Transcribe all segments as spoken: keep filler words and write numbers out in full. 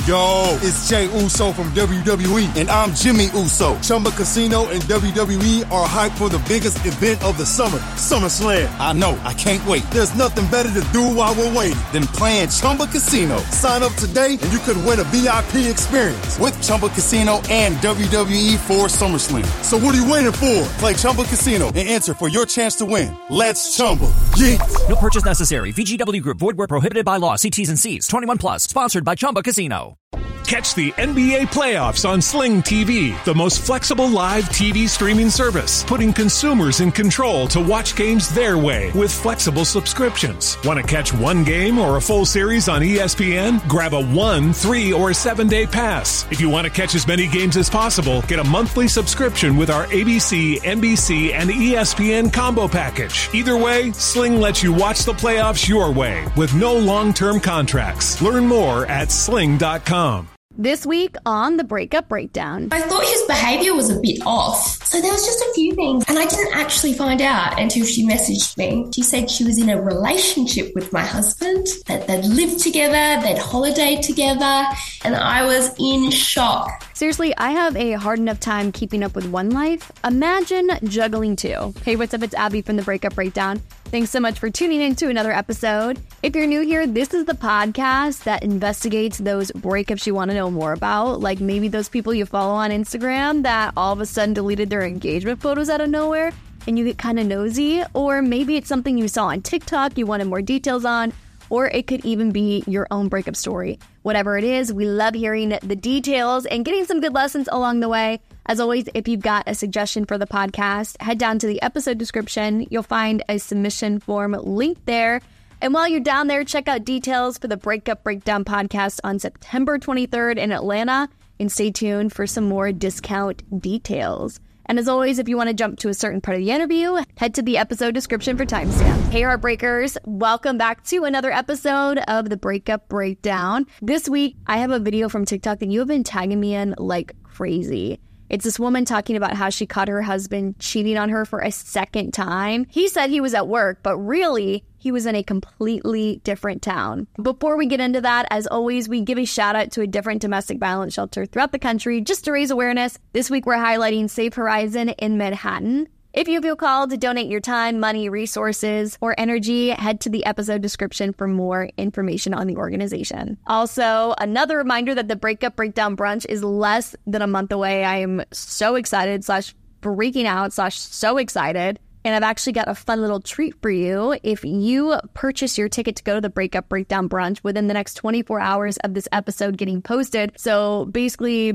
Yo, it's Jey Uso from W W E, and I'm Jimmy Uso. Chumba Casino and W W E are hyped for the biggest event of the summer, SummerSlam. I know, I can't wait. There's nothing better to do while we're waiting than playing Chumba Casino. Sign up today and you could win a V I P experience with Chumba Casino and W W E for SummerSlam. So what are you waiting for? Play Chumba Casino and enter for your chance to win. Let's Chumba. Yeet. No purchase necessary. V G W Group. Void where prohibited by law. See T's and C's. twenty-one plus. Sponsored by Chumba Casino. Catch the N B A playoffs on Sling T V, the most flexible live T V streaming service, putting consumers in control to watch games their way with flexible subscriptions. Want to catch one game or a full series on E S P N? Grab a one, three, or seven-day pass. If you want to catch as many games as possible, get a monthly subscription with our A B C, N B C, and E S P N combo package. Either way, Sling lets you watch the playoffs your way with no long-term contracts. Learn more at sling dot com. This week on the Breakup Breakdown. I thought his behaviour was a bit off. So there was just a few things. And I didn't actually find out until she messaged me. She said she was in a relationship with my husband, that they'd lived together, they'd holidayed together, and I was in shock. Seriously, I have a hard enough time keeping up with one life. Imagine juggling two. Hey, what's up? It's Abby from the Breakup Breakdown. Thanks so much for tuning in to another episode. If you're new here, this is the podcast that investigates those breakups you want to know more about, like maybe those people you follow on Instagram that all of a sudden deleted their engagement photos out of nowhere and you get kind of nosy, or maybe it's something you saw on TikTok you wanted more details on, or it could even be your own breakup story. Whatever it is, we love hearing the details and getting some good lessons along the way. As always, if you've got a suggestion for the podcast, head down to the episode description. You'll find a submission form linked there. And while you're down there, check out details for the Breakup Breakdown podcast on September twenty-third in Atlanta. And stay tuned for some more discount details. And as always, if you want to jump to a certain part of the interview, head to the episode description for timestamp. Hey, Heartbreakers, welcome back to another episode of the Breakup Breakdown. This week, I have a video from TikTok that you have been tagging me in like crazy. It's this woman talking about how she caught her husband cheating on her for a second time. He said he was at work, but really, he was in a completely different town. Before we get into that, as always, we give a shout out to a different domestic violence shelter throughout the country just to raise awareness. This week, we're highlighting Safe Horizon in Manhattan. If you feel called to donate your time, money, resources, or energy, head to the episode description for more information on the organization. Also, another reminder that the Breakup Breakdown Brunch is less than a month away. I am so excited slash freaking out slash so excited. And I've actually got a fun little treat for you. If you purchase your ticket to go to the Breakup Breakdown Brunch within the next twenty-four hours of this episode getting posted, so basically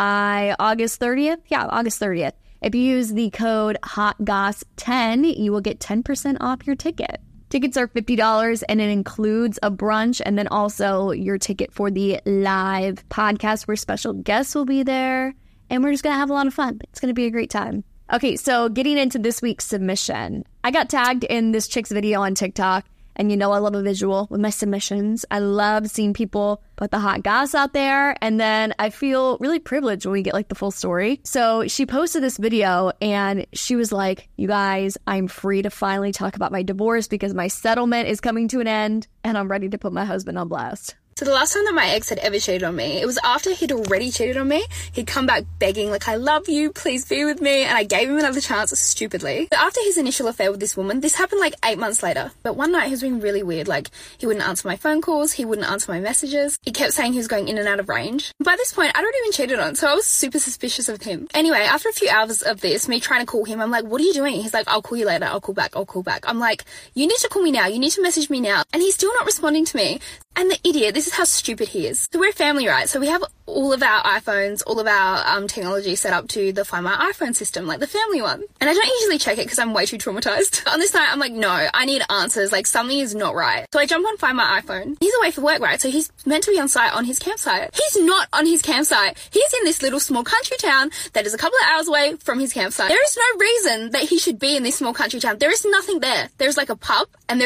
by August thirtieth, yeah, August thirtieth, if you use the code hot goss ten, you will get ten percent off your ticket. Tickets are fifty dollars and it includes a brunch and then also your ticket for the live podcast where special guests will be there. And we're just going to have a lot of fun. It's going to be a great time. Okay, so getting into this week's submission. I got tagged in this chick's video on TikTok, and you know I love a visual with my submissions. I love seeing people put the hot goss out there, and then I feel really privileged when we get like the full story. So she posted this video, and she was like, you guys, I'm free to finally talk about my divorce because my settlement is coming to an end, and I'm ready to put my husband on blast. So the last time that my ex had ever cheated on me, it was after he'd already cheated on me. He'd come back begging, like, I love you, please be with me. And I gave him another chance, stupidly. But after his initial affair with this woman, this happened like eight months later. But one night he was being really weird. Like, he wouldn't answer my phone calls. He wouldn't answer my messages. He kept saying he was going in and out of range. By this point, I'd already been cheated on, so I was super suspicious of him. Anyway, after a few hours of this, me trying to call him, I'm like, what are you doing? He's like, I'll call you later. I'll call back. I'll call back. I'm like, you need to call me now. You need to message me now. And he's still not responding to me. And the idiot, this is how stupid he is. So we're a family, right? So we have all of our iPhones, all of our um, technology set up to the Find My iPhone system, like the family one. And I don't usually check it because I'm way too traumatized. On this night, I'm like, no, I need answers. Like, something is not right. So I jump on Find My iPhone. He's away for work, right? So he's meant to be on site on his campsite. He's not on his campsite. He's in this little small country town that is a couple of hours away from his campsite. There is no reason that he should be in this small country town. There is nothing there. There's like a pub and there is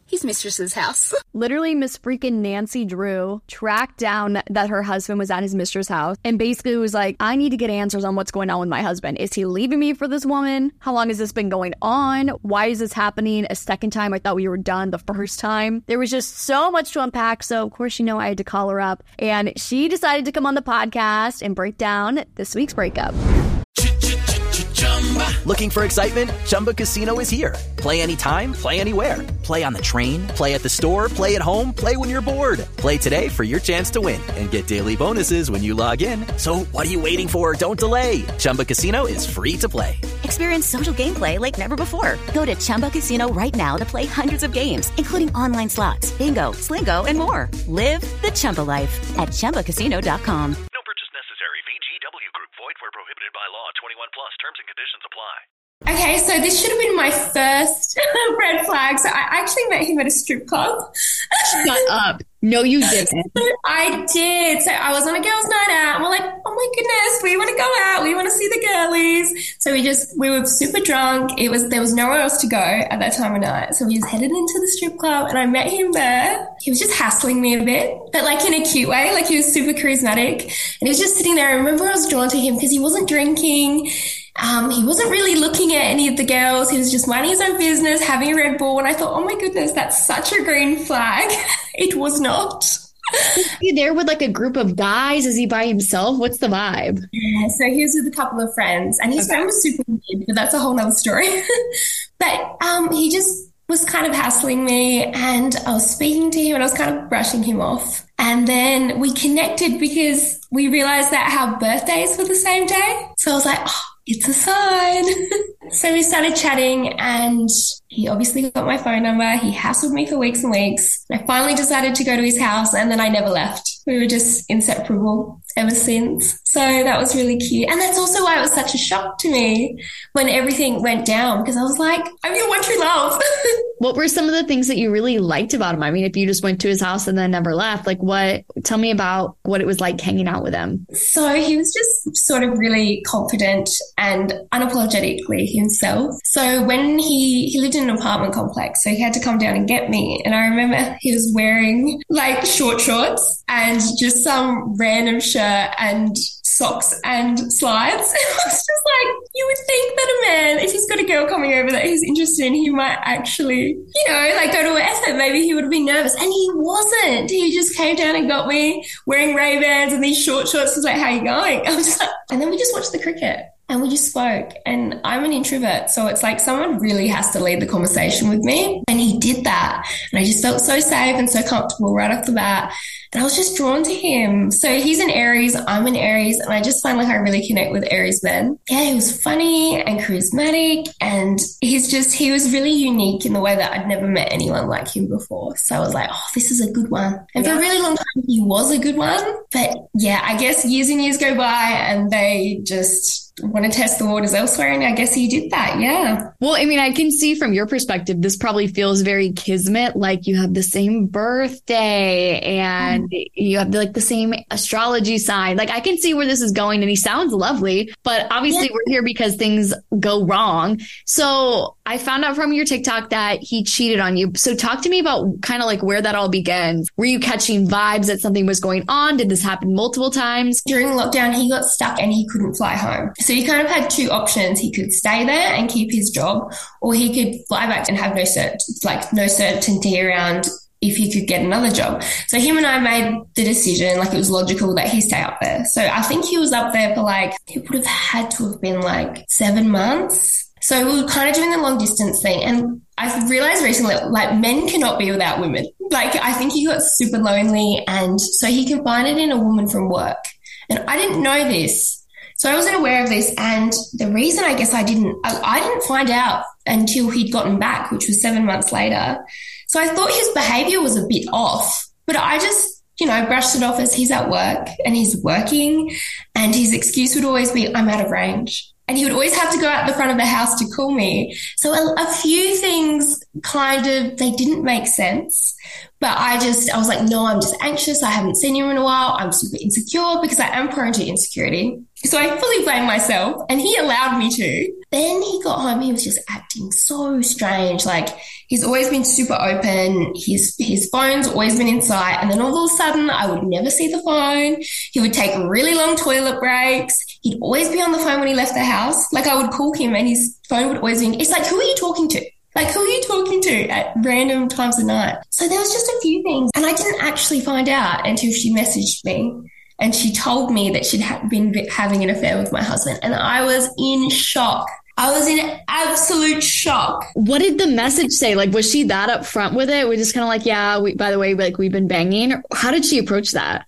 his mistress's house. Literally, Miss freaking Nancy Drew tracked down that her husband was at his mistress' house and basically was like, I need to get answers on what's going on with my husband. Is he leaving me for this woman? How long has this been going on? Why is this happening a second time? I thought we were done the first time. There was just so much to unpack. So, of course, you know, I had to call her up, and she decided to come on the podcast and break down this week's breakup. Looking for excitement? Chumba Casino is here. Play anytime, play anywhere. Play on the train, play at the store, play at home, play when you're bored. Play today for your chance to win and get daily bonuses when you log in. So what are you waiting for? Don't delay. Chumba Casino is free to play. Experience social gameplay like never before. Go to Chumba Casino right now to play hundreds of games, including online slots, bingo, Slingo, and more. Live the Chumba life at Chumba Casino dot com. No purchase necessary. V G W Group. Void where prohibited by law. twenty-one plus. Terms and conditions apply. Okay, so this should have been my first red flag. So I actually met him at a strip club. Shut up. No, you didn't. I did. So I was on a girls' night out, and we're like, oh my goodness, we want to go out. We want to see the girlies. So we just, we were super drunk. It was, there was nowhere else to go at that time of night. So we just headed into the strip club, and I met him there. He was just hassling me a bit, but like in a cute way. Like he was super charismatic, and he was just sitting there. I remember I was drawn to him because he wasn't drinking. Um, he wasn't really looking at any of the girls. He was just minding his own business, having a Red Bull. And I thought, oh my goodness, that's such a green flag. It was not. Is he there with like a group of guys? Is he by himself? What's the vibe? Yeah, so he was with a couple of friends, and his okay. friend was super weird, but that's a whole nother story. But um, he just was kind of hassling me, and I was speaking to him, and I was kind of brushing him off. And then we connected because we realized that our birthdays were the same day. So I was like, oh, it's a sign. So we started chatting, and he obviously got my phone number. He hassled me for weeks and weeks. I finally decided to go to his house, and then I never left. We were just inseparable ever since. So that was really cute. And that's also why it was such a shock to me when everything went down, because I was like, I'm your one true love. What were some of the things that you really liked about him? I mean, if you just went to his house and then never left, like what, tell me about what it was like hanging out with him. So he was just sort of really confident and unapologetically himself. So when he, he lived in an apartment complex, so he had to come down and get me. And I remember he was wearing like short shorts and just some random shirt and socks and slides. It was just like, you would think that a man, if he's got a girl coming over that he's interested in, he might actually, you know, like go to an effort. Maybe he would have been nervous. And he wasn't. He just came down and got me wearing Ray-Bans and these short shorts. He was like, how you going? I was just like, and then we just watched the cricket. And we just spoke, and I'm an introvert. So it's like someone really has to lead the conversation with me. And he did that. And I just felt so safe and so comfortable right off the bat. And I was just drawn to him. So he's an Aries, I'm an Aries, and I just find like I really connect with Aries men. Yeah, he was funny and charismatic, and he's just, he was really unique in the way that I'd never met anyone like him before. So I was like, oh, this is a good one. And yeah. For a really long time, he was a good one. But yeah, I guess years and years go by and they just want to test the waters elsewhere, and I guess he did that. Yeah. Well, I mean, I can see from your perspective, this probably feels very kismet, like you have the same birthday and mm. you have like the same astrology sign. Like I can see where this is going, and he sounds lovely, but obviously yeah. we're here because things go wrong. So I found out from your TikTok that he cheated on you. So talk to me about kind of like where that all begins. Were you catching vibes that something was going on? Did this happen multiple times? During lockdown, he got stuck and he couldn't fly home. So he kind of had two options. He could stay there and keep his job, or he could fly back and have no cert, like no certainty around if he could get another job. So him and I made the decision, like it was logical that he stay up there. So I think he was up there for like, it would have had to have been like seven months. So we were kind of doing the long distance thing. And I've realized recently, like men cannot be without women. Like I think he got super lonely, and so he confided in a woman from work. And I didn't know this. So I wasn't aware of this, and the reason I guess I didn't, I, I didn't find out until he'd gotten back, which was seven months later. So I thought his behavior was a bit off, but I just, you know, brushed it off as he's at work and he's working, and his excuse would always be, I'm out of range. And he would always have to go out the front of the house to call me. So a, a few things kind of, they didn't make sense. But I just, I was like, no, I'm just anxious. I haven't seen you in a while. I'm super insecure because I am prone to insecurity. So I fully blame myself, and he allowed me to. Then he got home, he was just acting so strange. Like, he's always been super open. His his phone's always been in sight. And then all of a sudden, I would never see the phone. He would take really long toilet breaks. He'd always be on the phone when he left the house. Like, I would call him and his phone would always be, it's like, who are you talking to? Like, who are you talking to at random times of night? So there was just a few things. And I didn't actually find out until she messaged me. And she told me that she'd ha- been having an affair with my husband. And I was in shock. I was in absolute shock. What did the message say? Like, was she that upfront with it? We're just kind of like, yeah, we, by the way, like, we've been banging. How did she approach that?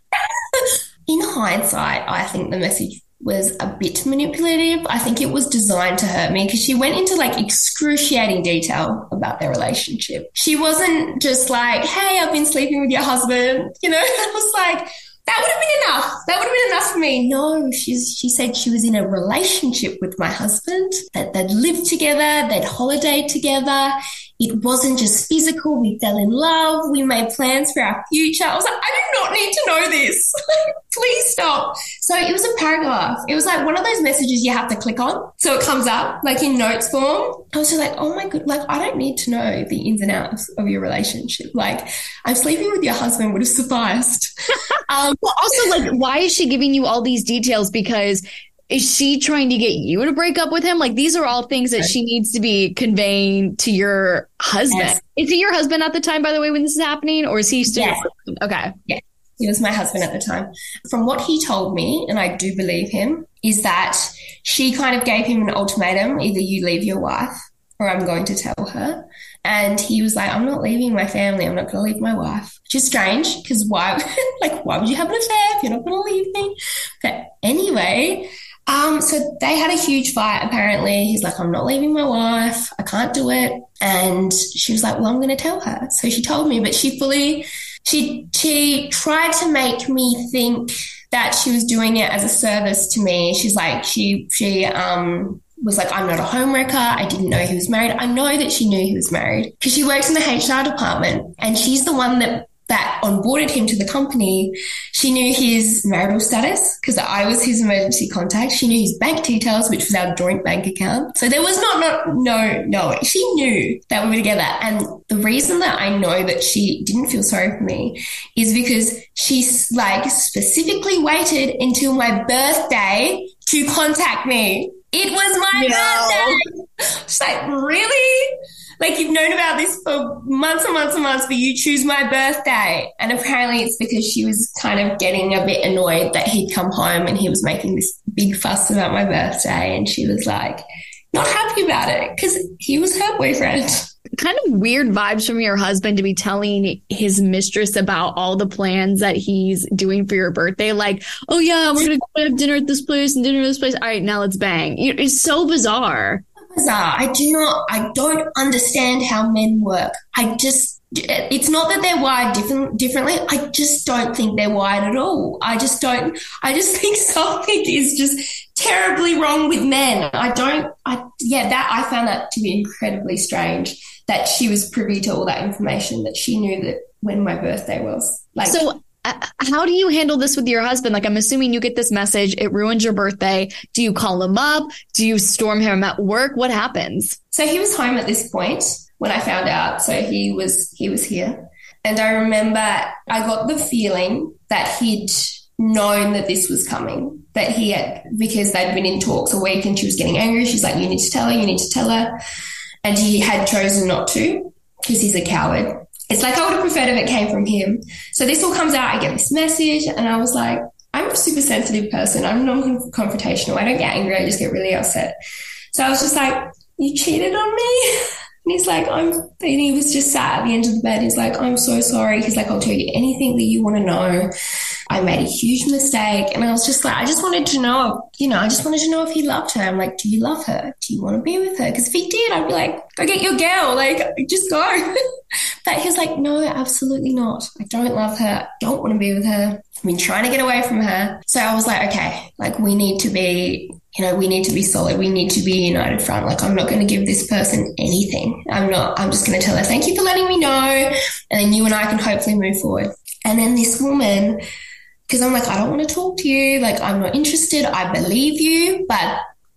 In hindsight, I think the message was a bit manipulative. I think it was designed to hurt me because she went into like excruciating detail about their relationship. She wasn't just like, hey, I've been sleeping with your husband. You know, I was like, that would have been enough. That would have been enough for me. No, she's, she said she was in a relationship with my husband, that they'd lived together, they'd holidayed together. It wasn't just physical. We fell in love. We made plans for our future. I was like, I do not need to know this. Please stop. So it was a paragraph. It was like one of those messages you have to click on. So it comes up like in notes form. I was just like, oh my God, like I don't need to know the ins and outs of your relationship. Like, I'm sleeping with your husband would have sufficed. um, well, also, like, why is she giving you all these details? Because is she trying to get you to break up with him? Like, these are all things that she needs to be conveying to your husband. Yes. Is he your husband at the time, by the way, when this is happening? Or is he still? Yes. Okay. Yeah, he was my husband at the time. From what he told me, and I do believe him, is that she kind of gave him an ultimatum. Either you leave your wife or I'm going to tell her. And he was like, I'm not leaving my family. I'm not going to leave my wife. Which is strange because why, like, why would you have an affair if you're not going to leave me? But anyway, Um, so they had a huge fight, apparently. He's like, I'm not leaving my wife. I can't do it. And she was like, well, I'm going to tell her. So she told me, but she fully, she, she tried to make me think that she was doing it as a service to me. She's like, she, she, um, was like, I'm not a homewrecker. I didn't know he was married. I know that she knew he was married because she works in the H R department and she's the one that that onboarded him to the company. She knew his marital status because I was his emergency contact. She knew his bank details, which was our joint bank account. So there was not, not no, no. She knew that we were together. And the reason that I know that she didn't feel sorry for me is because she like specifically waited until my birthday to contact me. It was my no. birthday. She's like, really? Like, you've known about this for months and months and months, but you choose my birthday. And apparently it's because she was kind of getting a bit annoyed that he'd come home and he was making this big fuss about my birthday. And she was like, not happy about it because he was her boyfriend. Kind of weird vibes from your husband to be telling his mistress about all the plans that he's doing for your birthday. Like, oh, yeah, we're going to go have dinner at this place and dinner at this place. All right, now let's bang. It's so bizarre. Bizarre. I do not, I don't understand how men work. I just, it's not that they're wired different, differently. I just don't think they're wired at all. I just don't, I just think something is just terribly wrong with men. I don't, I, yeah, that, I found that to be incredibly strange that she was privy to all that information, that she knew that when my birthday was. Like, so uh, how do you handle this with your husband? Like, I'm assuming you get this message, it ruins your birthday. Do you call him up? Do you storm him at work? What happens? So he was home at this point when I found out. So he was, he was here. And I remember I got the feeling that he'd known that this was coming, that he had, because they'd been in talks a week and she was getting angry. She's like, you need to tell her, you need to tell her. And he had chosen not to because he's a coward. It's like I would have preferred if it came from him. So this all comes out, I get this message and I was like, I'm a super sensitive person. I'm non-confrontational. I don't get angry. I just get really upset. So I was just like, you cheated on me? And he's like, I'm, and he was just sat at the end of the bed. He's like, I'm so sorry. He's like, I'll tell you anything that you want to know. I made a huge mistake. And I was just like, I just wanted to know, you know, I just wanted to know if he loved her. I'm like, do you love her? Do you want to be with her? Because if he did, I'd be like, go get your girl. Like, just go. But he was like, no, absolutely not. I don't love her. I don't want to be with her. I've been trying to get away from her. So I was like, okay, like we need to be, you know, we need to be solid. We need to be a united front. Like, I'm not going to give this person anything. I'm not, I'm just going to tell her, thank you for letting me know. And then you and I can hopefully move forward. And then this woman, because I'm like, I don't want to talk to you. Like, I'm not interested. I believe you, but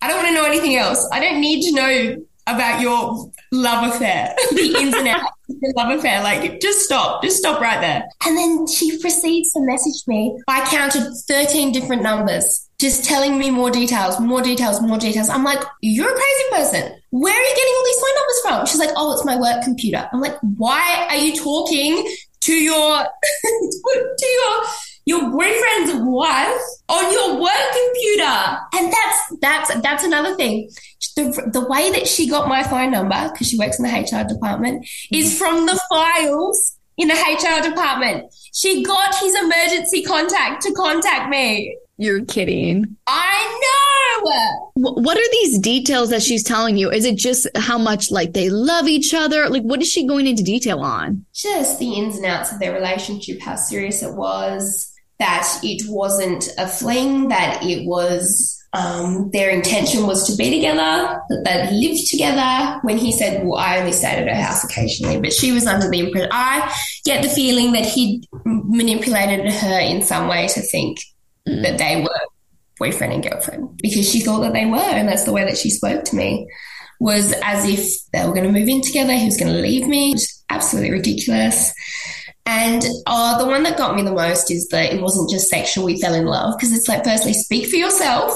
I don't want to know anything else. I don't need to know about your love affair, the ins and outs of your love affair. Like, just stop. Just stop right there. And then she proceeds to message me. I counted thirteen different numbers, just telling me more details, more details, more details. I'm like, you're a crazy person. Where are you getting all these phone numbers from? She's like, oh, it's my work computer. I'm like, why are you talking to your to your your boyfriend's wife on your work computer? And that's that's that's another thing. The, the way that she got my phone number, because she works in the H R department, is from the files in the H R department. She got his emergency contact to contact me. You're kidding. I know. What are these details that she's telling you? Is it just how much, like, they love each other? Like, what is she going into detail on? Just the ins and outs of their relationship, how serious it was, that it wasn't a fling, that it was um, their intention was to be together, that they'd lived together. When he said, well, I only stayed at her house occasionally, but she was under the impression, I get the feeling that he'd manipulated her in some way to think mm. that they were boyfriend and girlfriend, because she thought that they were, and that's the way that she spoke to me, was as if they were going to move in together, he was going to leave me, which is absolutely ridiculous. And uh, the one that got me the most is that it wasn't just sexual, we fell in love, because it's like, firstly, speak for yourself.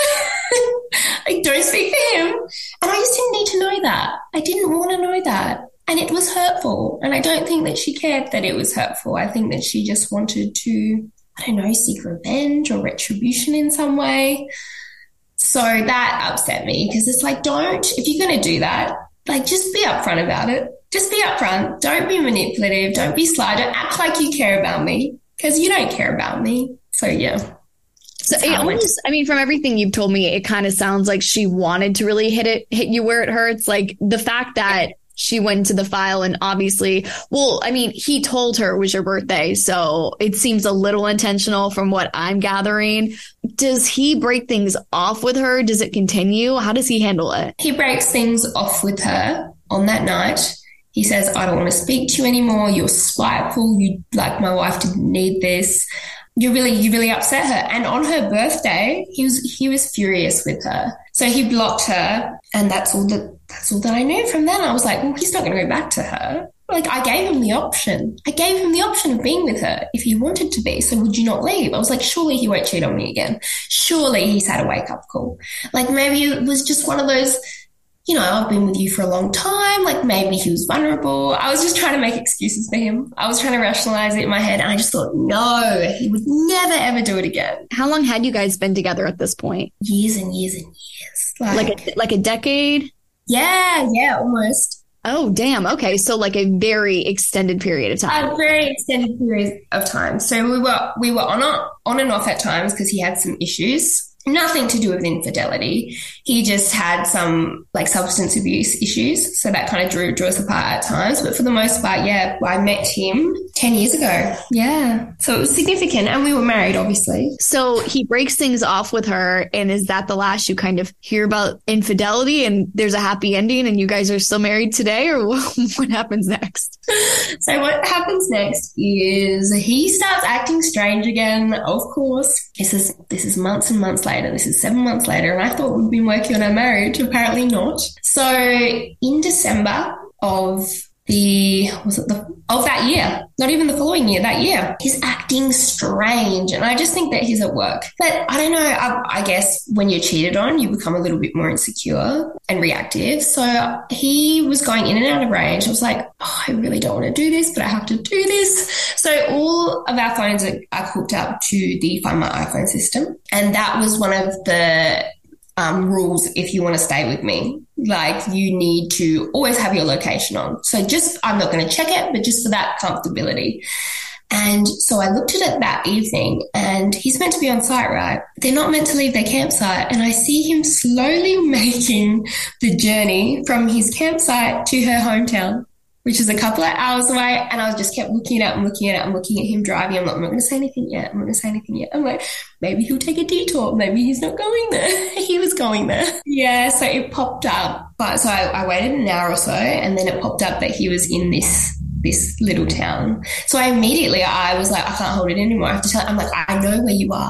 Like, don't speak for him. And I just didn't need to know that. I didn't want to know that. And it was hurtful. And I don't think that she cared that it was hurtful. I think that she just wanted to, I don't know, seek revenge or retribution in some way. So that upset me, because it's like, don't, if you're going to do that, like, just be upfront about it. Just be upfront. Don't be manipulative. Don't be sly. Don't act like you care about me, because you don't care about me. So, yeah. So it almost, I mean, from everything you've told me, it kind of sounds like she wanted to really hit it, hit you where it hurts. Like, the fact that she went to the file and obviously, well, I mean, he told her it was your birthday, so it seems a little intentional from what I'm gathering. Does he break things off with her? Does it continue? How does he handle it? He breaks things off with her on that night. He says, I don't want to speak to you anymore. You're spiteful. You, like, my wife didn't need this. You really, you really upset her. And on her birthday, he was he was furious with her. So he blocked her, and that's all that that's all that I knew from then. I was like, well, he's not going to go back to her. Like, I gave him the option. I gave him the option of being with her if he wanted to be. So would you not leave? I was like, surely he won't cheat on me again. Surely he's had a wake-up call. Like, maybe it was just one of those, you know, I've been with you for a long time. Like, maybe he was vulnerable. I was just trying to make excuses for him. I was trying to rationalize it in my head. And I just thought, no, he would never, ever do it again. How long had you guys been together at this point? Years and years and years. Like, like a, like a decade? Yeah, yeah, almost. Oh, damn. Okay. So like a very extended period of time. A very extended period of time. So we were, we were on, on and off at times because he had some issues. Nothing to do with infidelity. He just had some, like, substance abuse issues. So that kind of drew, drew us apart at times. But for the most part, yeah, I met him ten years ago. Yeah. So it was significant. And we were married, obviously. So he breaks things off with her. And is that the last you kind of hear about infidelity and there's a happy ending and you guys are still married today? Or what happens next? So what happens next is he starts acting strange again, of course. This is, this is months and months later. This is seven months later. And I thought we'd been working on our marriage. Apparently not. So in December of the, was it the, of that year, not even the following year, that year, he's acting strange. And I just think that he's at work. But I don't know, I, I guess when you're cheated on, you become a little bit more insecure and reactive. So he was going in and out of range. I was like, oh, I really don't want to do this, but I have to do this. So all of our phones are, are hooked up to the Find My iPhone system. And that was one of the um, rules if you want to stay with me. Like, you need to always have your location on. So just, I'm not going to check it, but just for that comfortability. And so I looked at it that evening, and he's meant to be on site, right? They're not meant to leave their campsite. And I see him slowly making the journey from his campsite to her hometown, which is a couple of hours away. And I just kept looking at it and looking at it and looking at him driving. I'm like, I'm not going to say anything yet. I'm not going to say anything yet. I'm like, maybe he'll take a detour. Maybe he's not going there. He was going there. Yeah, so it popped up. But so I, I waited an hour or so, and then it popped up that he was in this this little town. So I immediately, I was like, I can't hold it anymore. I have to tell, I'm like, I know where you are.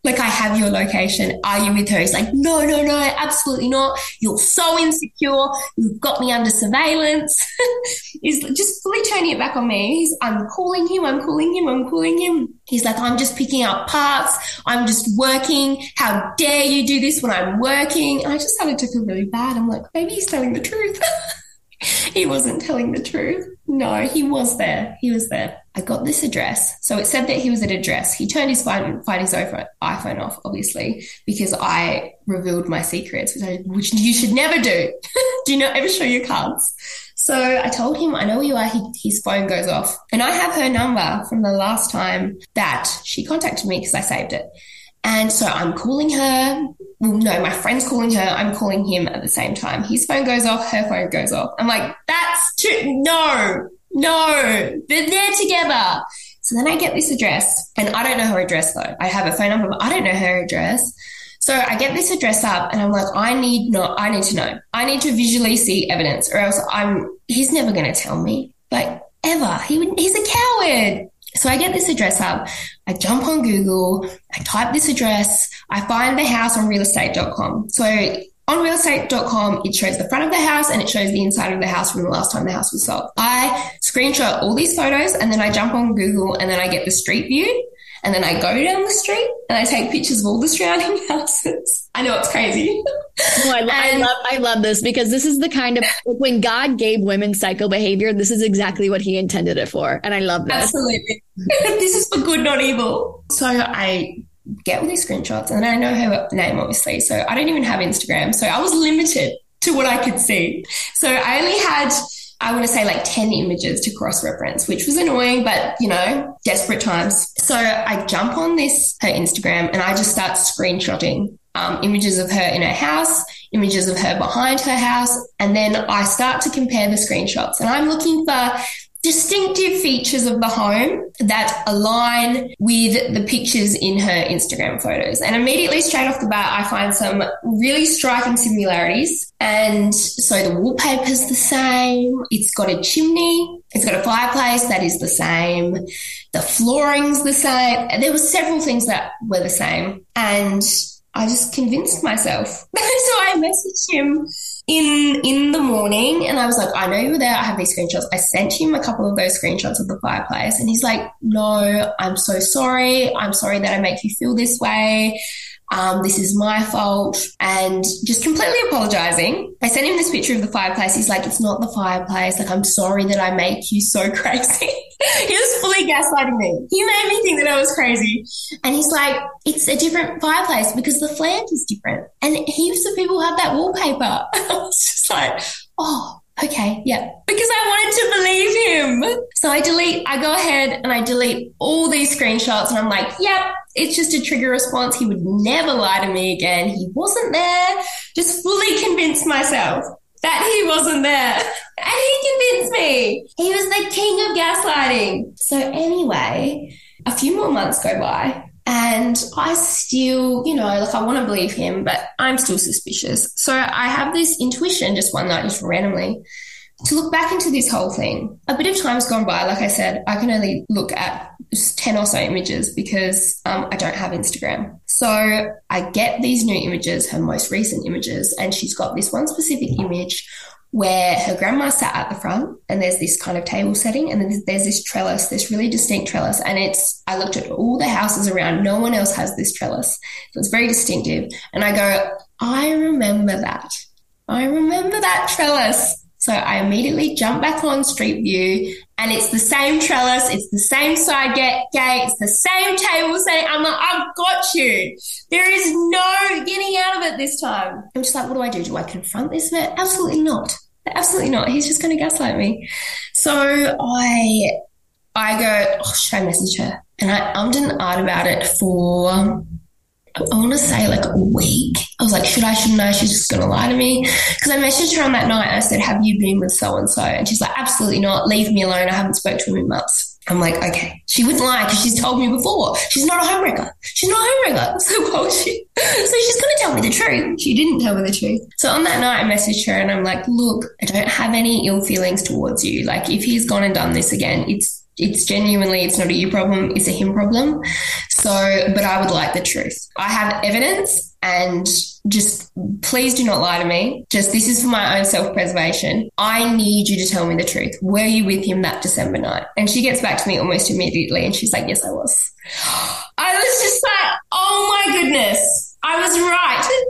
Like, I have your location. Are you with her? He's like, no, no, no, absolutely not. You're so insecure. You've got me under surveillance. He's just fully turning it back on me. He's, I'm calling him. I'm calling him. I'm calling him. He's like, I'm just picking up parts. I'm just working. How dare you do this when I'm working? And I just started to feel really bad. I'm like, maybe he's telling the truth. He wasn't telling the truth. No, he was there. He was there. I got this address. So it said that he was at address. He turned his phone, find his iPhone off, obviously, because I revealed my secrets, which, I, which you should never do. Do not ever show your cards. So I told him, I know where you are. He, his phone goes off. And I have her number from the last time that she contacted me because I saved it. And so I'm calling her. Well, no, my friend's calling her. I'm calling him at the same time. His phone goes off. Her phone goes off. I'm like, that's too, no, no, they're there together. So then I get this address, and I don't know her address though. I have a phone number, but I don't know her address. So I get this address up, and I'm like, I need not, I need to know. I need to visually see evidence, or else I'm, he's never going to tell me, like, ever. He would, he's a coward. So I get this address up, I jump on Google, I type this address, I find the house on real estate dot com. So on real estate dot com, it shows the front of the house and it shows the inside of the house from the last time the house was sold. I screenshot all these photos, and then I jump on Google, and then I get the street view, and then I go down the street and I take pictures of all the surrounding houses. I know it's crazy. No, I, I love I love this, because this is the kind of, when God gave women psycho behavior, this is exactly what he intended it for. And I love this. Absolutely. This is for good, not evil. So I get all these screenshots, and I know her name, obviously. So I don't even have Instagram. So I was limited to what I could see. So I only had, I want to say, like ten images to cross-reference, which was annoying, but, you know, desperate times. So I jump on this, her Instagram, and I just start screenshotting um, images of her in her house, images of her behind her house, and then I start to compare the screenshots. And I'm looking for distinctive features of the home that align with the pictures in her Instagram photos. And immediately, straight off the bat, I find some really striking similarities. And so the wallpaper's the same. It's got a chimney. It's got a fireplace that is the same. The flooring's the same. And there were several things that were the same. And I just convinced myself. So I messaged him in in the morning, and I was like, I know you were there. I have these screenshots. I sent him a couple of those screenshots of the fireplace, and he's like, no, I'm so sorry. I'm sorry that I make you feel this way. Um, this is my fault, and just completely apologizing. I sent him this picture of the fireplace. He's like, it's not the fireplace. Like, I'm sorry that I make you so crazy. He was fully gaslighting me. He made me think that I was crazy. And he's like, it's a different fireplace because the flange is different. And heaps of people have that wallpaper. I was just like, oh, okay, yeah. Because I wanted to believe him. So I delete, I go ahead and I delete all these screenshots, and I'm like, yep, it's just a trigger response. He would never lie to me again. He wasn't there. Just fully convinced myself that he wasn't there. And he convinced me. He was the king of gaslighting. So anyway, a few more months go by, and I still, you know, like, I want to believe him, but I'm still suspicious. So I have this intuition just one night, just randomly, to look back into this whole thing. A bit of time's gone by. Like I said, I can only look at ten or so images because um, I don't have Instagram. So I get these new images, her most recent images, and she's got this one specific image where her grandma sat at the front, and there's this kind of table setting, and then there's, there's this trellis, this really distinct trellis. And it's, I looked at all the houses around, no one else has this trellis. So it's very distinctive. And I go, I remember that. I remember that trellis. So I immediately jump back on Street View, and it's the same trellis, it's the same side gate, it's the same table setting. I'm like, I've got you. There is no getting out of it this time. I'm just like, what do I do? Do I confront this man? Absolutely not. Absolutely not. He's just going to gaslight me. So I I go, oh, should I message her? And I ummed and ahed about it for, I want to say, like a week. I was like, should I, shouldn't I? She's just going to lie to me. Because I messaged her on that night and I said, have you been with so-and-so? And she's like, absolutely not. Leave me alone. I haven't spoke to him in months. I'm like, okay. She wouldn't lie because she's told me before. She's not a homewrecker. She's not a homewrecker. So why would she? So she's going to tell me the truth. She didn't tell me the truth. So on that night, I messaged her and I'm like, look, I don't have any ill feelings towards you. Like, if he's gone and done this again, it's it's genuinely, it's not a you problem, it's a him problem. So, but I would like the truth. I have evidence, and just please do not lie to me. Just, this is for my own self-preservation. I need you to tell me the truth. Were you with him that December night? And she gets back to me almost immediately, and she's like, yes, I was. I was just like, oh my goodness. I was right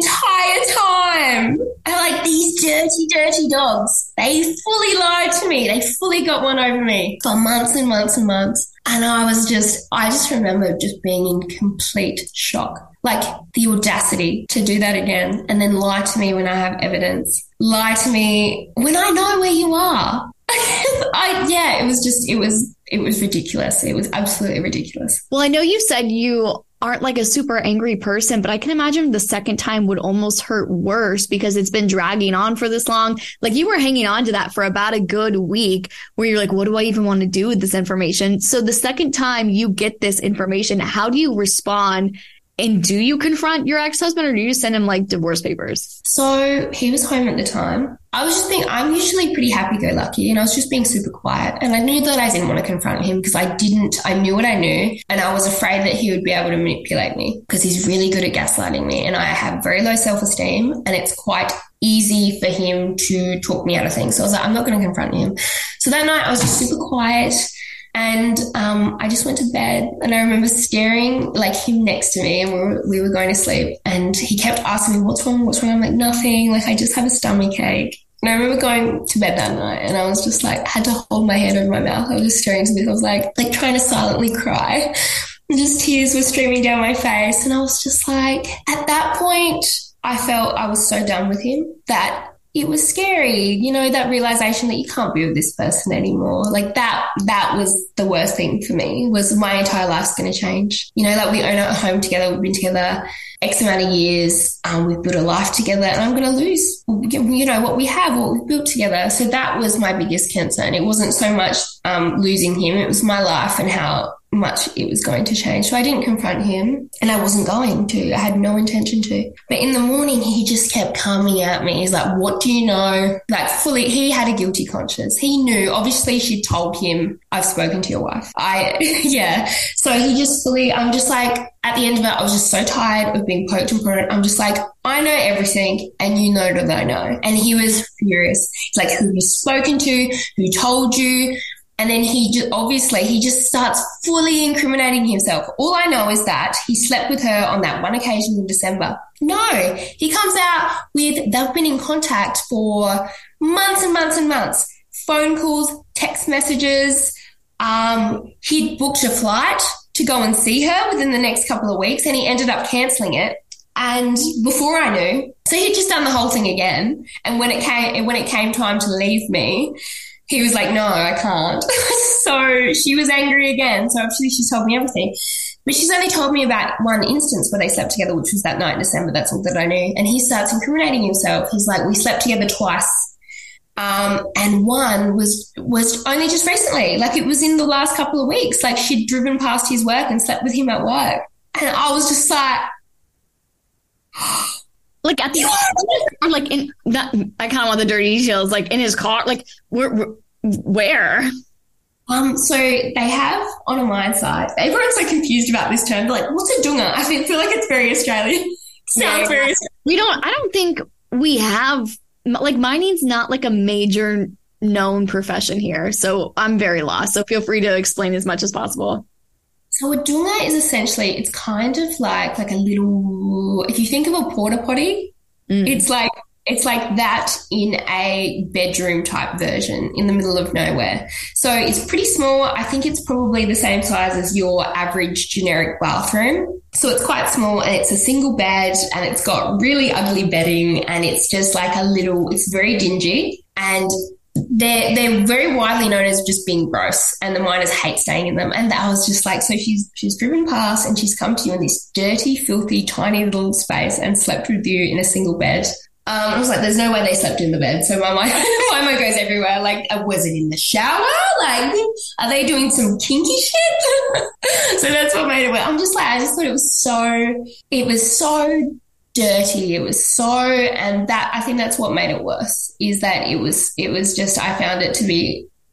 the entire time. And like, these dirty, dirty dogs, they fully lied to me. They fully got one over me for months and months and months. And I was just, I just remember just being in complete shock. Like, the audacity to do that again and then lie to me when I have evidence. Lie to me when I know where you are. I, yeah, it was just, it was, it was ridiculous. It was absolutely ridiculous. Well, I know you said you aren't like a super angry person, but I can imagine the second time would almost hurt worse because it's been dragging on for this long. Like, you were hanging on to that for about a good week where you're like, what do I even want to do with this information? So the second time you get this information, how do you respond? And do you confront your ex-husband, or do you send him like divorce papers? So he was home at the time. I was just being, I'm usually pretty happy-go-lucky, and I was just being super quiet. And I knew that I didn't want to confront him because I didn't, I knew what I knew, and I was afraid that he would be able to manipulate me because he's really good at gaslighting me, and I have very low self-esteem, and it's quite easy for him to talk me out of things. So I was like, I'm not going to confront him. So that night I was just super quiet. And um, I just went to bed, and I remember staring, like, him next to me, and we were, we were going to sleep, and he kept asking me, what's wrong, what's wrong? I'm like, nothing, like, I just have a stomach ache. And I remember going to bed that night, and I was just like, had to hold my hand over my mouth. I was just staring into this. I was like, like trying to silently cry. And just tears were streaming down my face. And I was just like, at that point, I felt I was so done with him that it was scary, you know, that realization that you can't be with this person anymore. Like, that, that was the worst thing for me, was my entire life's going to change. You know, like, we own a home together. We've been together X amount of years. Um, we've built a life together, and I'm going to lose, you know, what we have, what we've built together. So that was my biggest concern. It wasn't so much um, losing him. It was my life and how much it was going to change. So I didn't confront him, and I wasn't going to. I had no intention to. But in the morning, he just kept coming at me. He's like, what do you know? Like, fully, he had a guilty conscience. He knew. Obviously, she told him, I've spoken to your wife. I, yeah. So he just fully, I'm just like, at the end of it, I was just so tired of being poked and prodded. I'm just like, I know everything, and you know that I know. And he was furious. He's like, who have you spoken to? Who told you? And then he just, obviously, he just starts fully incriminating himself. All I know is that he slept with her on that one occasion in December. No, he comes out with, they've been in contact for months and months and months. Phone calls, text messages. Um, he'd booked a flight to go and see her within the next couple of weeks, and he ended up cancelling it. And before I knew, so he'd just done the whole thing again. And when it came, when it came time to leave me, he was like, no, I can't. So she was angry again. So obviously she told me everything. But she's only told me about one instance where they slept together, which was that night in December. That's all that I knew. And he starts incriminating himself. He's like, we slept together twice. Um, and one was was only just recently. Like, it was in the last couple of weeks. Like, she'd driven past his work and slept with him at work. And I was just like... Like, at the or like in that, I kind of want the dirty details. Like, in his car, like where, where? Um, so they have on a mine site. Everyone's so confused about this term. They're like, what's a doonga? I feel like it's very Australian. Sounds very. We don't. I don't think we have, like, mining's not like a major known profession here. So I'm very lost. So feel free to explain as much as possible. So a doonga is essentially, it's kind of like like a little, if you think of a porta potty, mm. it's like it's like that in a bedroom type version in the middle of nowhere. So it's pretty small. I think it's probably the same size as your average generic bathroom. So it's quite small, and it's a single bed, and it's got really ugly bedding, and it's just like a little, it's very dingy, and They're they're very widely known as just being gross, and the miners hate staying in them. And I was just like, so she's she's driven past, and she's come to you in this dirty, filthy, tiny little space and slept with you in a single bed. Um, I was like, there's no way they slept in the bed. So my mind, my mind goes everywhere. Like, uh, was it in the shower? Like, are they doing some kinky shit? So that's what made it work. I'm just like, I just thought it was so, it was so dirty. It was so, and that, I think that's what made it worse, is that it was, it was just, I found it to be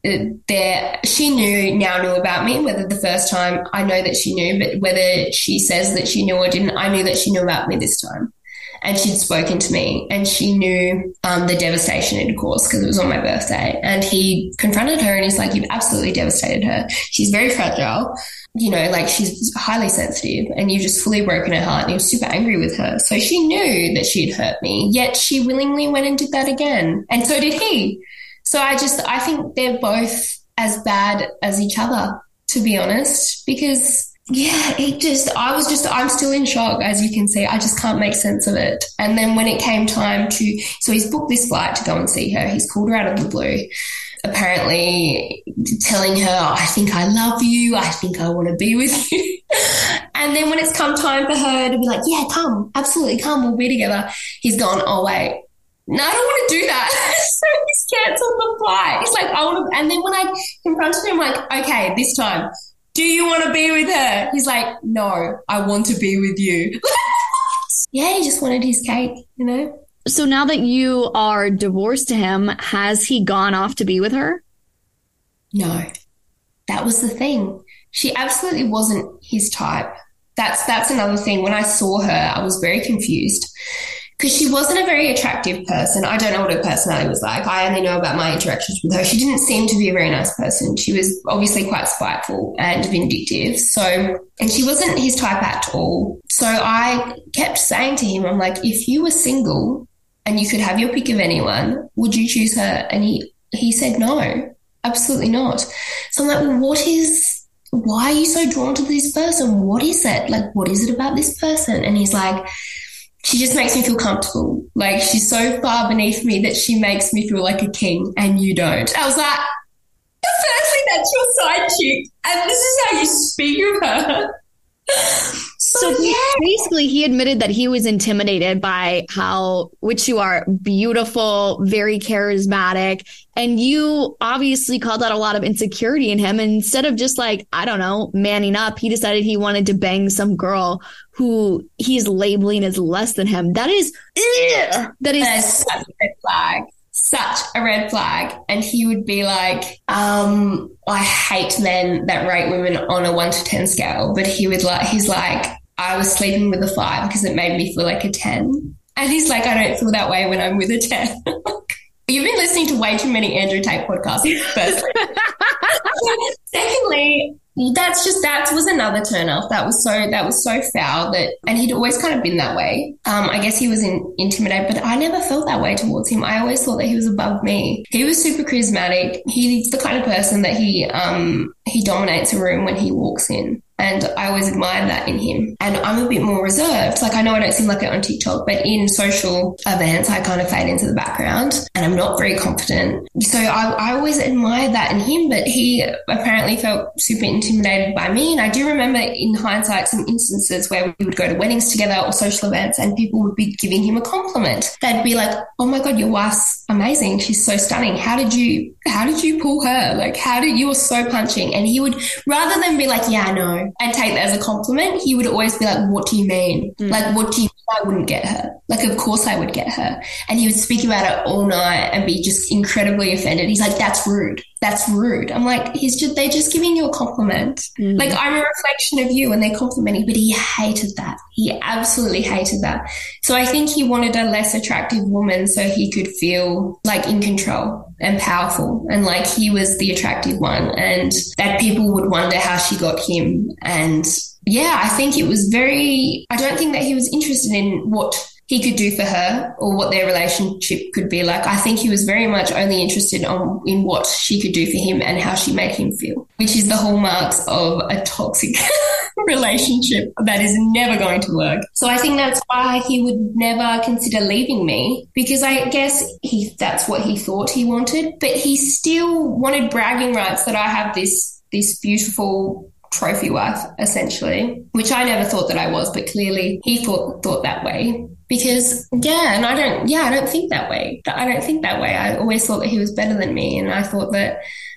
there, she knew, now knew about me, whether the first time, I know that she knew, but whether she says that she knew or didn't, I knew that she knew about me this time. And she'd spoken to me, and she knew um, the devastation it had caused because it was on my birthday. And he confronted her and he's like, you've absolutely devastated her. She's very fragile. You know, like she's highly sensitive and you've just fully broken her heart. And he was super angry with her. So she knew that she'd hurt me, yet she willingly went and did that again. And so did he. So I just, I think they're both as bad as each other, to be honest, because yeah, it just, I was just, I'm still in shock, as you can see. I just can't make sense of it. And then when it came time to, so he's booked this flight to go and see her. He's called her out of the blue, apparently telling her, I think I love you. I think I want to be with you. And then when it's come time for her to be like, yeah, come, absolutely come, we'll be together. He's gone, oh, wait. No, I don't want to do that. So he's cancelled the flight. He's like, I want to, and then when I confronted him, like, okay, this time, do you want to be with her? He's like, no, I want to be with you. Yeah, he just wanted his cake, you know? So now that you are divorced to him, has he gone off to be with her? No, that was the thing. She absolutely wasn't his type. That's, that's another thing. When I saw her, I was very confused because she wasn't a very attractive person. I don't know what her personality was like. I only know about my interactions with her. She didn't seem to be a very nice person. She was obviously quite spiteful and vindictive. So, and she wasn't his type at all. So I kept saying to him, I'm like, if you were single and you could have your pick of anyone, would you choose her? And he, he said, no, absolutely not. So I'm like, well, what is, why are you so drawn to this person? What is it? Like, what is it about this person? And he's like, she just makes me feel comfortable. Like, she's so far beneath me that she makes me feel like a king and you don't. I was like, firstly, that's your side chick and this is how you speak of her. So, so yeah. Basically, he admitted that he was intimidated by how, which you are, beautiful, very charismatic, and you obviously called out a lot of insecurity in him. And instead of just like, I don't know, manning up, he decided he wanted to bang some girl who he's labeling as less than him. That is, ugh, that is, that is such a red flag. Such a red flag. And he would be like, um, I hate men that rate women on a one to ten scale. But he would like, he's like, I was sleeping with a five because it made me feel like a ten. And he's like, I don't feel that way when I'm with a ten. You've been listening to way too many Andrew Tate podcasts, firstly. Secondly, that's just, that was another turn off. That was so, that was so foul that, and he'd always kind of been that way. Um, I guess he was in, intimidated, but I never felt that way towards him. I always thought that he was above me. He was super charismatic. He's the kind of person that he, um, he dominates a room when he walks in. And I always admired that in him. And I'm a bit more reserved. Like, I know I don't seem like it on TikTok, but in social events, I kind of fade into the background and I'm not very confident. So I, I always admired that in him, but he apparently felt super intimidated by me. And I do remember in hindsight some instances where we would go to weddings together or social events and people would be giving him a compliment. They'd be like, oh my God, your wife's amazing. She's so stunning. How did you, how did you pull her? Like, how did, you were so punching. And he would, rather than be like, yeah, I know, and take that as a compliment, he would always be like, what do you mean? Mm. Like, what do you mean I wouldn't get her? Like, of course I would get her. And he would speak about it all night and be just incredibly offended. He's like, that's rude. That's rude. I'm like, he's just, they're just giving you a compliment. Mm. Like, I'm a reflection of you and they're complimenting, but he hated that. He absolutely hated that. So I think he wanted a less attractive woman so he could feel like in control and powerful and like he was the attractive one and that people would wonder how she got him. And yeah, I think it was very, I don't think that he was interested in what he could do for her or what their relationship could be like. I think he was very much only interested on, in what she could do for him and how she made him feel, which is the hallmarks of a toxic relationship that is never going to work. So I think that's why he would never consider leaving me, because I guess he that's what he thought he wanted, but he still wanted bragging rights that I have this this beautiful trophy wife, essentially, which I never thought that I was, but clearly he thought thought that way. Because, yeah, and I don't, yeah, I don't think that way. I don't think that way. I always thought that he was better than me, and I thought that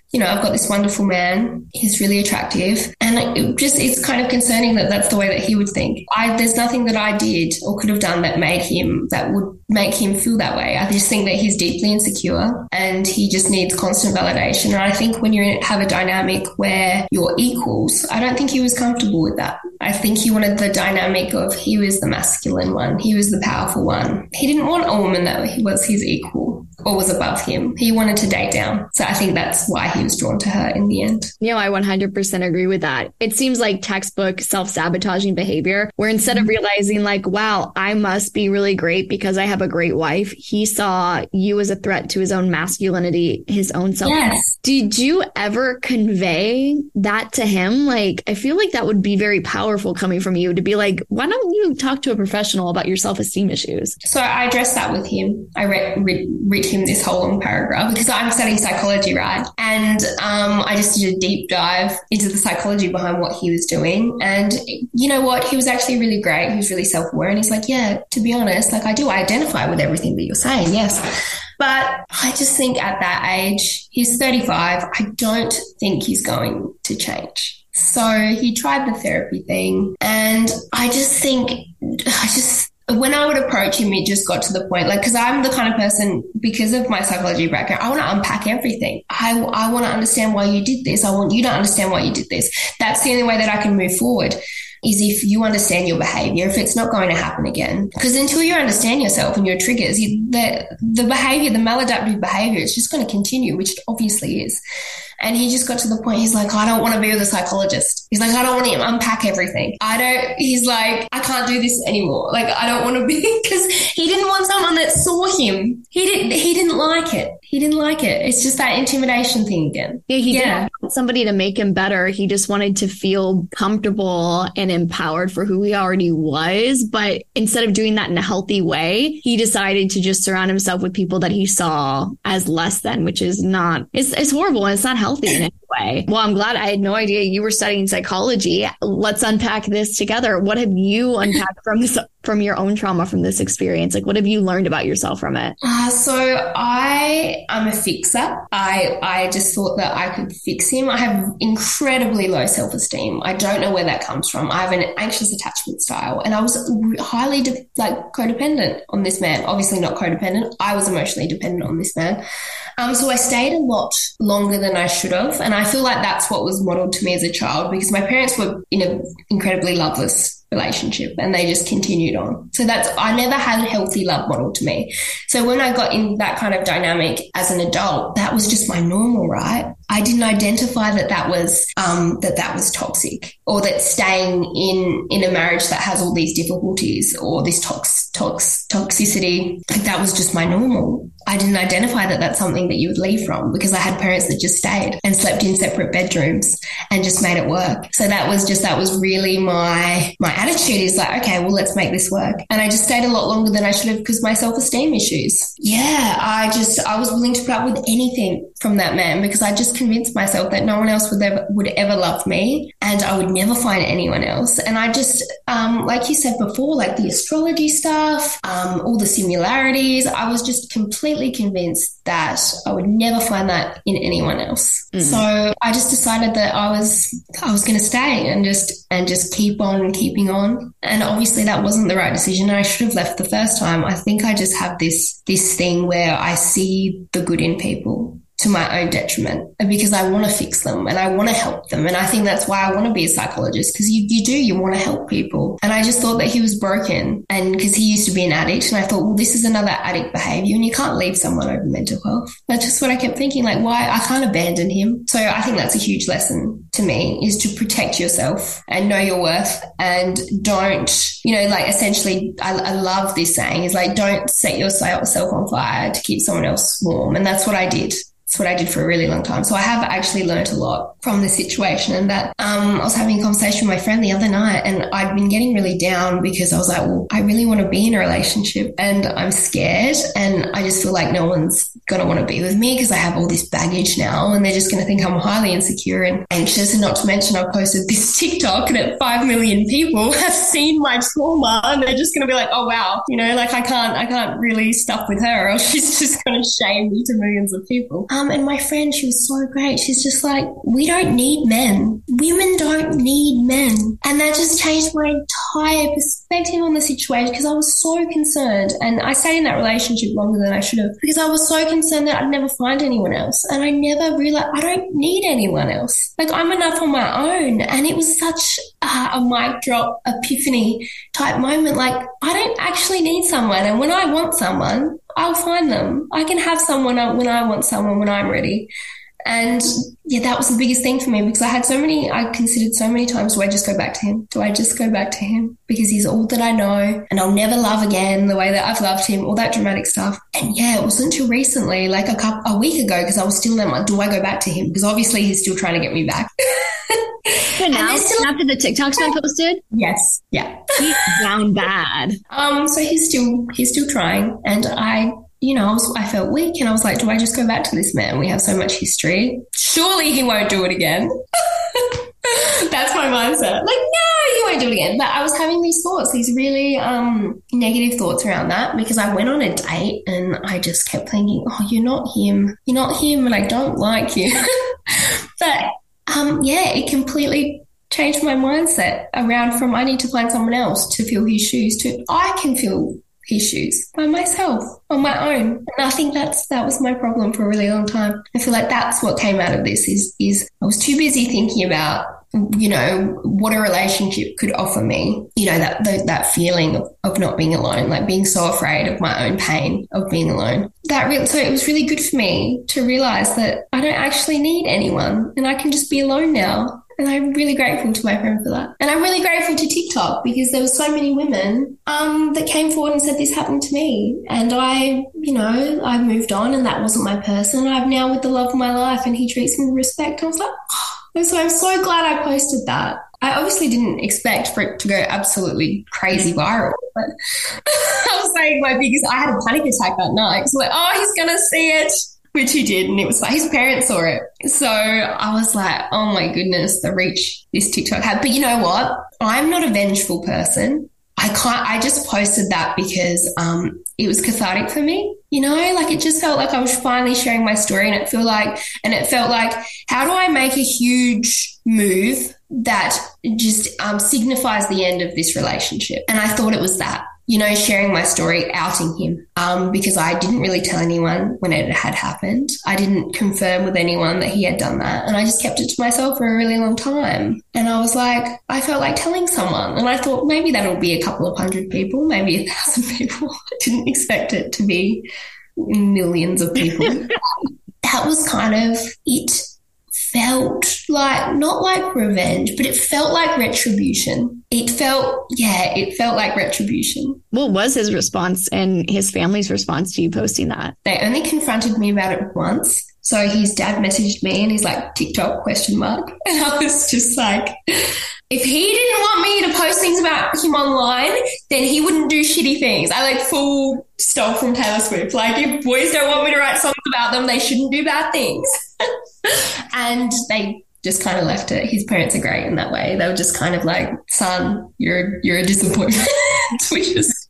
you know, I've got this wonderful man. He's really attractive. And it just, it's kind of concerning that that's the way that he would think. I, there's nothing that I did or could have done that made him, that would make him feel that way. I just think that he's deeply insecure and he just needs constant validation. And I think when you have a dynamic where you're equals, I don't think he was comfortable with that. I think he wanted the dynamic of he was the masculine one. He was the powerful one. He didn't want a woman that he was his equal or was above him. He wanted to date down. So I think that's why he was drawn to her in the end. Yeah, I one hundred percent agree with that. It seems like textbook self-sabotaging behavior, where instead of realizing like, wow, I must be really great because I have a great wife, he saw you as a threat to his own masculinity, his own self. Yes. Did you ever convey that to him? Like, I feel like that would be very powerful coming from you to be like, why don't you talk to a professional about your self-esteem issues? So I addressed that with him. I read, read, read him this whole long paragraph because I'm studying psychology, right? And um, I just did a deep dive into the psychology behind what he was doing. And you know what? He was actually really great. He was really self-aware. And he's like, yeah, to be honest, like I do identify with everything that you're saying. Yes. But I just think at that age, he's thirty-five. I don't think he's going to change. So he tried the therapy thing. And I just think, I just, when I would approach him, it just got to the point, like, because I'm the kind of person, because of my psychology background, I want to unpack everything. I, I want to understand why you did this. I want you to understand why you did this. That's the only way that I can move forward, is if you understand your behavior, if it's not going to happen again. Because until you understand yourself and your triggers, you, the, the behavior, the maladaptive behavior, is just going to continue, which it obviously is. And he just got to the point, he's like, I don't want to be with a psychologist. He's like, I don't want to unpack everything. I don't, he's like, I can't do this anymore. Like, I don't want to be, because he didn't want someone that saw him. He didn't, he didn't like it. He didn't like it. It's just that intimidation thing again. Yeah, he yeah. didn't want somebody to make him better. He just wanted to feel comfortable and empowered for who he already was. But instead of doing that in a healthy way, he decided to just surround himself with people that he saw as less than, which is not, it's, it's horrible and it's not healthy in any way. Well, I'm glad. I had no idea you were studying psychology. Let's unpack this together. What have you unpacked from this, from your own trauma from this experience? Like, what have you learned about yourself from it? Uh, so I, I'm a fixer. I, I just thought that I could fix him. I have incredibly low self-esteem. I don't know where that comes from. I have an anxious attachment style, and I was highly de- like codependent on this man. Obviously not codependent. I was emotionally dependent on this man. Um, so I stayed a lot longer than I should have. And I feel like that's what was modeled to me as a child, because my parents were in an incredibly loveless relationship and they just continued on. So that's, I never had a healthy love model to me. So when I got in that kind of dynamic as an adult, that was just my normal, right? I didn't identify that that was, um, that that was toxic, or that staying in, in a marriage that has all these difficulties or this tox, tox, toxicity, like that was just my normal. I didn't identify that that's something that you would leave from, because I had parents that just stayed and slept in separate bedrooms and just made it work. So that was just, that was really my, my attitude, is like, okay, well, let's make this work. And I just stayed a lot longer than I should have because my self-esteem issues. Yeah, I just, I was willing to put up with anything from that man, because I just convinced myself that no one else would ever, would ever love me, and I would never find anyone else. And I just, um, like you said before, like the astrology stuff, um, all the similarities, I was just completely convinced that I would never find that in anyone else. Mm. So I just decided that I was, I was going to stay and just, and just keep on keeping on. And obviously that wasn't the right decision. I should have left the first time. I think I just have this, this thing where I see the good in people to my own detriment, because I want to fix them and I want to help them. And I think that's why I want to be a psychologist, because you, you do, you want to help people. And I just thought that he was broken, and because he used to be an addict, and I thought, well, this is another addict behavior, and you can't leave someone over mental health. That's just what I kept thinking, like, why? I can't abandon him. So I think that's a huge lesson to me, is to protect yourself and know your worth, and don't, you know, like essentially, I, I love this saying, is like, don't set yourself on fire to keep someone else warm. And that's what I did. That's what I did for a really long time. So I have actually learned a lot from this situation. And that um, I was having a conversation with my friend the other night, and I'd been getting really down because I was like, well, I really want to be in a relationship and I'm scared, and I just feel like no one's going to want to be with me because I have all this baggage now, and they're just going to think I'm highly insecure and anxious. And not to mention, I've posted this TikTok that five million people have seen my trauma, and they're just going to be like, oh, wow, you know, like I can't, I can't really stuff with her, or she's just going to shame me to millions of people. Um, and my friend, she was so great. She's just like, we don't need men. Women don't need men. And that just changed my entire perspective on the situation because I was so concerned. And I stayed in that relationship longer than I should have because I was so concerned that I'd never find anyone else. And I never realized I don't need anyone else. Like, I'm enough on my own. And it was such uh, a mic drop epiphany type moment. Like, I don't actually need someone. And when I want someone, I'll find them. I can have someone when I want someone when I'm ready. And yeah, that was the biggest thing for me because I had so many, I considered so many times, do I just go back to him? Do I just go back to him? Because he's all that I know and I'll never love again the way that I've loved him, all that dramatic stuff. And yeah, it wasn't until recently, like a couple, a week ago, because I was still in like, do I go back to him? Because obviously he's still trying to get me back. And now, still, after the TikTok's been posted? Yes. Yeah. He's down bad. Um, so he's still, he's still trying. And I, you know, I, was, I felt weak and I was like, do I just go back to this man? We have so much history. Surely he won't do it again. That's my mindset. Like, no, he won't do it again. But I was having these thoughts, these really um, negative thoughts around that because I went on a date and I just kept thinking, oh, you're not him. You're not him and I don't like you. But um, yeah, it completely changed my mindset around from I need to find someone else to fill his shoes to I can fill his shoes by myself on my own. And I think that's that was my problem for a really long time. I feel like that's what came out of this is is I was too busy thinking about, you know, what a relationship could offer me, you know, that that, that feeling of, of not being alone, like being so afraid of my own pain of being alone. That re- so it was really good for me to realize that I don't actually need anyone and I can just be alone now. And I'm really grateful to my friend for that. And I'm really grateful to TikTok because there were so many women um, that came forward and said this happened to me. And I, you know, I moved on and that wasn't my person. I'm now with the love of my life and he treats me with respect. I was like, oh. So I'm so glad I posted that. I obviously didn't expect for it to go absolutely crazy viral, but I was like my biggest, I had a panic attack that night. So like, oh, he's going to see it. Which he did, and it was like his parents saw it. So I was like, oh my goodness, the reach this TikTok had. But you know what? I'm not a vengeful person. I can't, I just posted that because um, it was cathartic for me. You know, like it just felt like I was finally sharing my story and it felt like, and it felt like, how do I make a huge move that just um, signifies the end of this relationship? And I thought it was that. You know, sharing my story, outing him, um, because I didn't really tell anyone when it had happened. I didn't confirm with anyone that he had done that. And I just kept it to myself for a really long time. And I was like, I felt like telling someone. And I thought maybe that'll be a couple of hundred people, maybe a thousand people. I didn't expect it to be millions of people. That was kind of it. Felt like, not like revenge, but it felt like retribution. It felt, yeah, it felt like retribution. What was his response and his family's response to you posting that? They only confronted me about it once. So his dad messaged me and he's like, TikTok question mark. And I was just like, if he didn't want me to post things about him online, then he wouldn't do shitty things. I like full stole from Taylor Swift. Like if boys don't want me to write songs about them, they shouldn't do bad things. And they just kind of left it. His parents are great in that way. They were just kind of like, son, you're you're a disappointment. Which is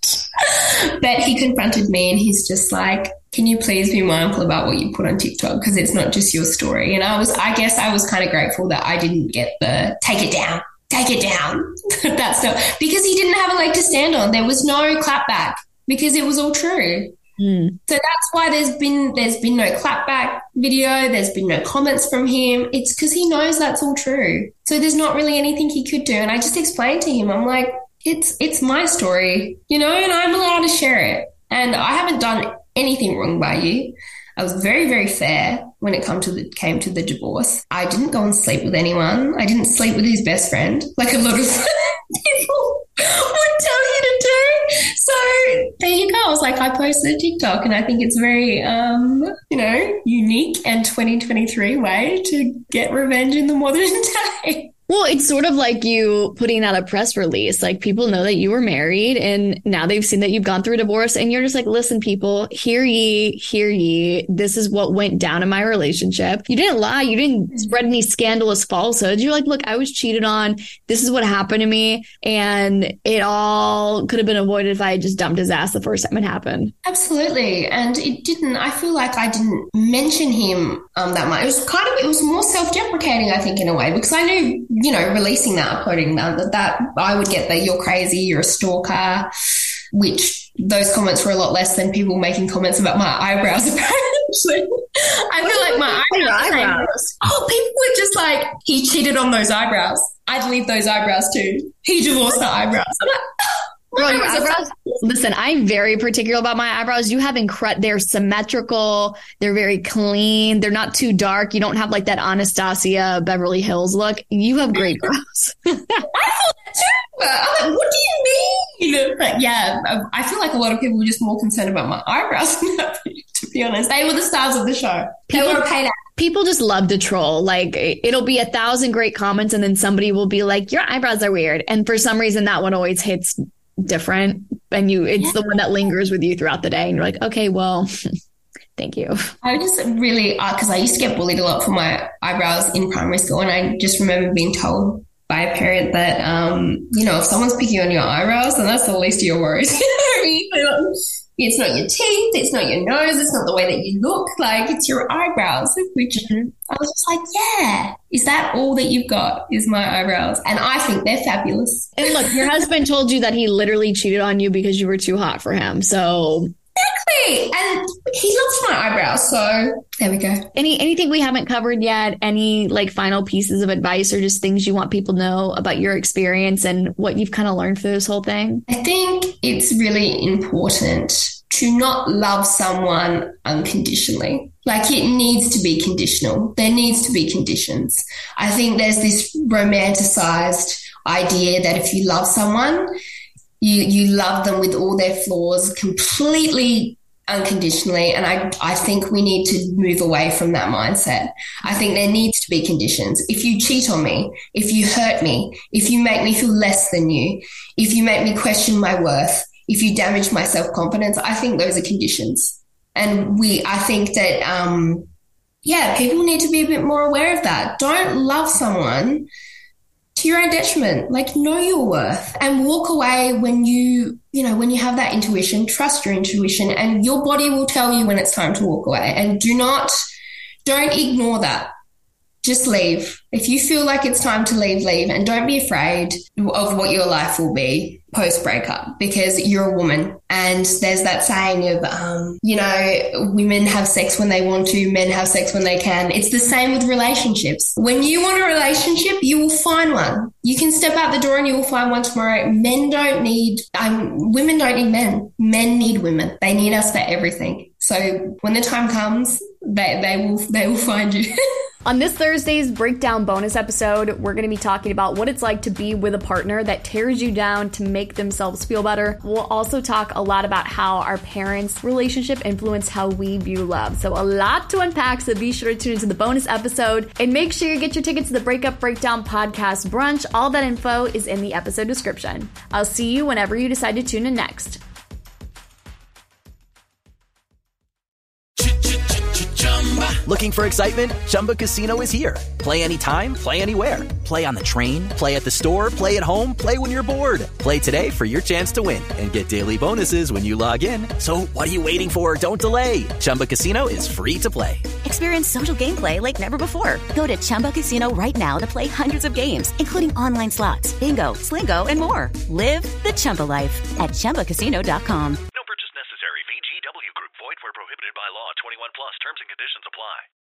but he confronted me and he's just like, can you please be mindful about what you put on TikTok because it's not just your story. And I was, I guess I was kind of grateful that I didn't get the take it down, take it down, that stuff, because he didn't have a leg to stand on. There was no clapback because it was all true. Mm. So that's why there's been there's been no clapback video. There's been no comments from him. It's because he knows that's all true. So there's not really anything he could do. And I just explained to him, I'm like, it's it's my story, you know, and I'm allowed to share it. And I haven't done anything wrong by you. I was very, very fair when it come to the, came to the divorce. I didn't go and sleep with anyone. I didn't sleep with his best friend, like a lot of people would tell you to do. So there you go. I was like, I posted a TikTok and I think it's very, um, you know, unique and twenty twenty-three way to get revenge in the modern day. Well, it's sort of like you putting out a press release. Like, people know that you were married and now they've seen that you've gone through a divorce, and you're just like, listen, people, hear ye, hear ye. This is what went down in my relationship. You didn't lie. You didn't spread any scandalous falsehoods. You're like, look, I was cheated on. This is what happened to me. And it all could have been avoided if I had just dumped his ass the first time it happened. Absolutely. And it didn't, I feel like I didn't mention him um, that much. It was kind of, it was more self-deprecating, I think, in a way, because I knew, you know, releasing that, uploading that, that, that I would get that you're crazy, you're a stalker, which those comments were a lot less than people making comments about my eyebrows, apparently. I feel like my eyebrows, eyebrows. Oh, people were just like, he cheated on those eyebrows. I'd leave those eyebrows too. He divorced the eyebrows. I'm like, Girl, your eyebrows, listen, I'm very particular about my eyebrows. You have incredible, they're symmetrical. They're very clean. They're not too dark. You don't have like that Anastasia Beverly Hills look. You have great brows. I thought that too. I'm like, what do you mean? But yeah, I feel like a lot of people were just more concerned about my eyebrows, to be honest. They were the stars of the show. People, they were paid out. People just love to troll. Like, it'll be a thousand great comments and then somebody will be like, your eyebrows are weird. And for some reason, that one always hits different, and you it's yeah. the one that lingers with you throughout the day, and you're like, okay, well, thank you. I just really because uh, I used to get bullied a lot for my eyebrows in primary school, and I just remember being told by a parent that um you know, if someone's picking on your eyebrows, then that's the least of your worries. It's not your teeth, it's not your nose, it's not the way that you look, like, it's your eyebrows, which mm-hmm. I was just like, yeah, is that all that you've got is my eyebrows? And I think they're fabulous. And look, your husband told you that he literally cheated on you because you were too hot for him, so... Exactly, and he loves my eyebrows, so there we go. Any Anything we haven't covered yet? Any, like, final pieces of advice or just things you want people to know about your experience and what you've kind of learned through this whole thing? I think it's really important to not love someone unconditionally. Like, it needs to be conditional. There needs to be conditions. I think there's this romanticized idea that if you love someone, you you love them with all their flaws completely unconditionally. And I, I think we need to move away from that mindset. I think there needs to be conditions. If you cheat on me, if you hurt me, if you make me feel less than you, if you make me question my worth, if you damage my self-confidence, I think those are conditions. And we, I think that, um, yeah, people need to be a bit more aware of that. Don't love someone to your own detriment. Like, know your worth and walk away when you, you know, when you have that intuition, trust your intuition, and your body will tell you when it's time to walk away. And do not, don't ignore that. Just leave. If you feel like it's time to leave, leave. And don't be afraid of what your life will be post-breakup, because you're a woman. And there's that saying of, um, you know, women have sex when they want to, men have sex when they can. It's the same with relationships. When you want a relationship, you will find one. You can step out the door and you will find one tomorrow. Men don't need, um, women don't need men. Men need women. They need us for everything. So when the time comes, they, they will, they will find you. On this Thursday's Breakdown bonus episode, we're going to be talking about what it's like to be with a partner that tears you down to make themselves feel better. We'll also talk a lot about how our parents' relationship influenced how we view love. So a lot to unpack, so be sure to tune into the bonus episode. And make sure you get your tickets to the Breakup Breakdown podcast brunch. All that info is in the episode description. I'll see you whenever you decide to tune in next. Looking for excitement? Chumba Casino is here. Play anytime, play anywhere. Play on the train, play at the store, play at home, play when you're bored. Play today for your chance to win and get daily bonuses when you log in. So what are you waiting for? Don't delay. Chumba Casino is free to play. Experience social gameplay like never before. Go to Chumba Casino right now to play hundreds of games, including online slots, bingo, Slingo, and more. Live the Chumba life at Chumba Casino dot com. No purchase necessary. V G W Group. Void where prohibited by law. twenty-one plus. Terms and conditions apply.